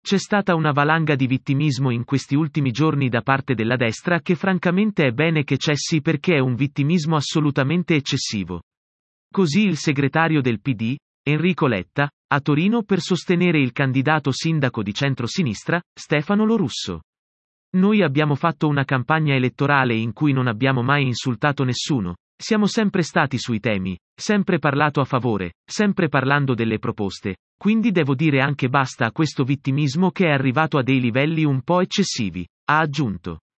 C'è stata una valanga di vittimismo in questi ultimi giorni da parte della destra che francamente è bene che cessi perché è un vittimismo assolutamente eccessivo. Così il segretario del PD, Enrico Letta, a Torino per sostenere il candidato sindaco di centrosinistra, Stefano Lo Russo. Noi abbiamo fatto una campagna elettorale in cui non abbiamo mai insultato nessuno, siamo sempre stati sui temi, sempre parlato a favore, sempre parlando delle proposte, quindi devo dire anche basta a questo vittimismo che è arrivato a dei livelli un po' eccessivi, ha aggiunto.